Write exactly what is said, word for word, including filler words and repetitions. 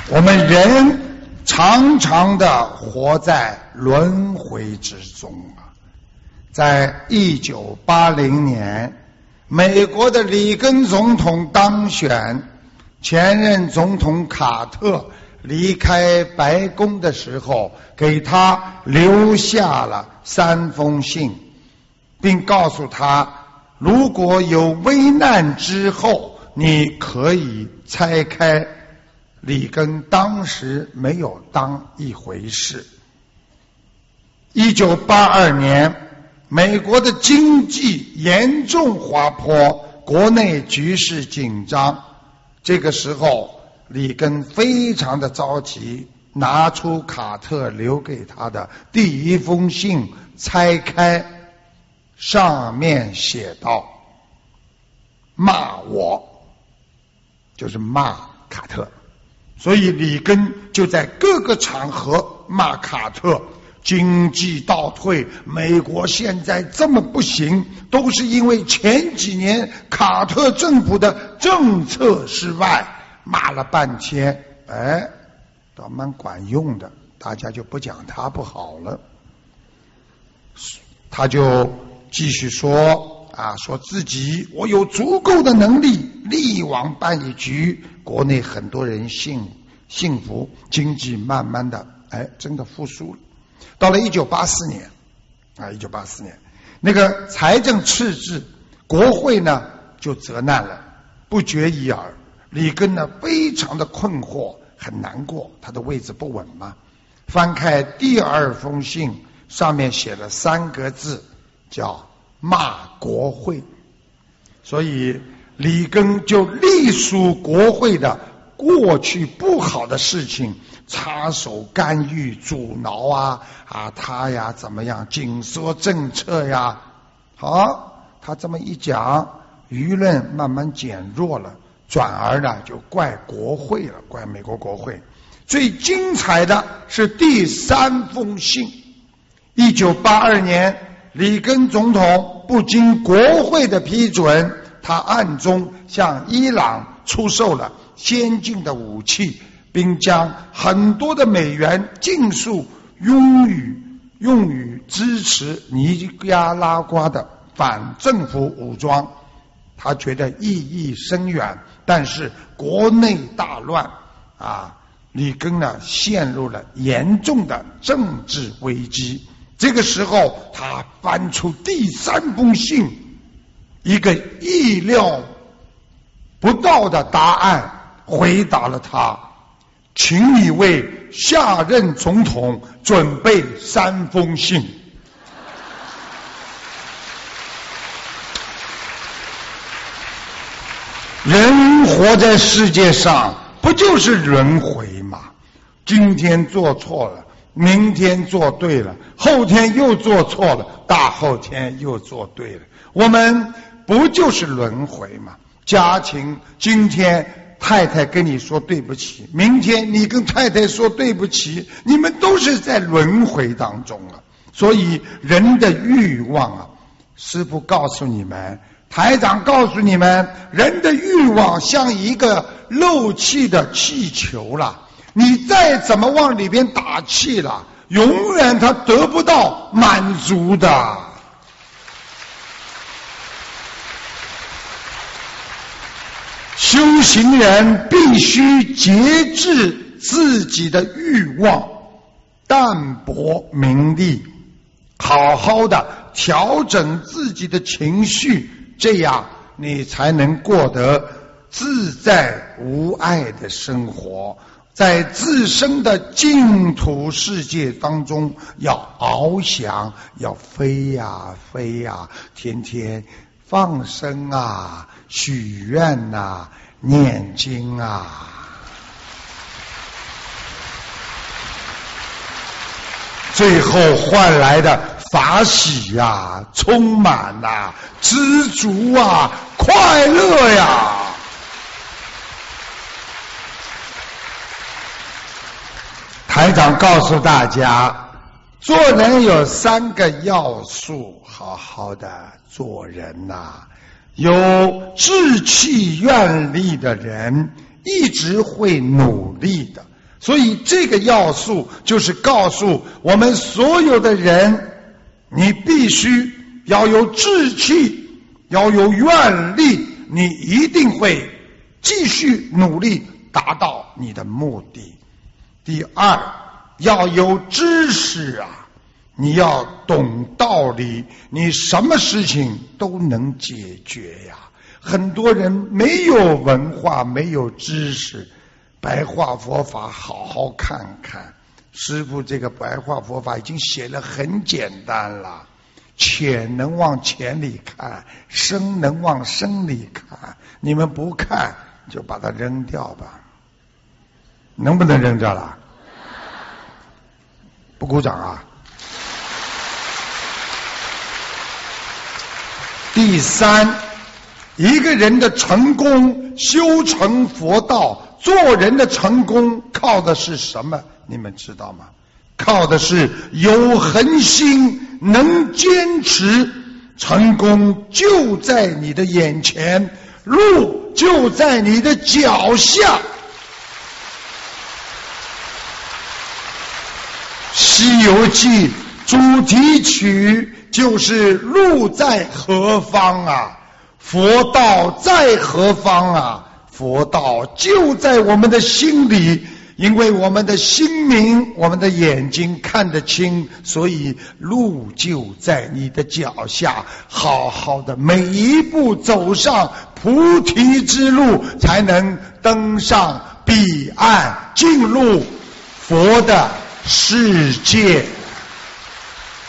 我们人常常的活在轮回之中啊。在一九八零年，美国的里根总统当选，前任总统卡特离开白宫的时候，给他留下了三封信，并告诉他，如果有危难之后，你可以拆开。里根当时没有当一回事。一九八二年，美国的经济严重滑坡，国内局势紧张。这个时候，里根非常的着急，拿出卡特留给他的第一封信，拆开，上面写道：骂我，就是骂卡特。所以里根就在各个场合骂卡特，经济倒退，美国现在这么不行，都是因为前几年卡特政府的政策失败。骂了半天，哎，倒蛮管用的，大家就不讲他不好了。他就继续说啊，说自己我有足够的能力力挽办一局，国内很多人幸幸福，经济慢慢的哎真的复苏了。到了一九八四年啊，一九八四年那个财政赤字，国会呢就责难了，不绝于耳。里根呢非常的困惑，很难过，他的位置不稳嘛。翻开第二封信，上面写了三个字，叫骂国会。所以里根就隶属国会的过去不好的事情，插手干预阻挠啊啊他呀怎么样紧缩政策呀。好，他这么一讲，舆论慢慢减弱了，转而呢就怪国会了，怪美国国会。最精彩的是第三封信。一九八二年，里根总统不经国会的批准，他暗中向伊朗出售了先进的武器，并将很多的美元尽数用于用于支持尼加拉瓜的反政府武装。他觉得意义深远，但是国内大乱啊，里根呢陷入了严重的政治危机。这个时候，他翻出第三封信，一个意料不到的答案回答了他，请你为下任总统准备三封信。人活在世界上不就是轮回吗？今天做错了，明天做对了，后天又做错了，大后天又做对了，我们不就是轮回吗？家庭今天太太跟你说对不起，明天你跟太太说对不起，你们都是在轮回当中啊。所以人的欲望啊，师父告诉你们，台长告诉你们，人的欲望像一个漏气的气球了，你再怎么往里边打气了，永远它得不到满足的。修行人必须节制自己的欲望，淡泊名利，好好的调整自己的情绪，这样你才能过得自在无碍的生活。在自身的净土世界当中要翱翔，要飞呀飞呀，天天放生啊，许愿啊，念经啊。最后换来的法喜呀、啊，充满啊，知足啊，快乐呀。台长告诉大家，做人有三个要素，好好的做人呐、啊。有志气愿力的人，一直会努力的， 所以这个要素就是告诉我们所有的人，你必须要有志气，要有愿力，你一定会继续努力达到你的目的。第二，要有知识啊，你要懂道理，你什么事情都能解决呀。很多人没有文化，没有知识，白话佛法好好看看，师父这个白话佛法已经写得很简单了，浅能往浅里看，深能往深里看，你们不看就把它扔掉吧。能不能扔掉了？不鼓掌啊。第三，一个人的成功，修成佛道，做人的成功靠的是什么？你们知道吗？靠的是有恒心，能坚持。成功就在你的眼前，路就在你的脚下。西游记主题曲就是路在何方啊，佛道在何方啊，佛道就在我们的心里，因为我们的心明，我们的眼睛看得清，所以路就在你的脚下，好好的每一步走上菩提之路，才能登上彼岸，进入佛的世界。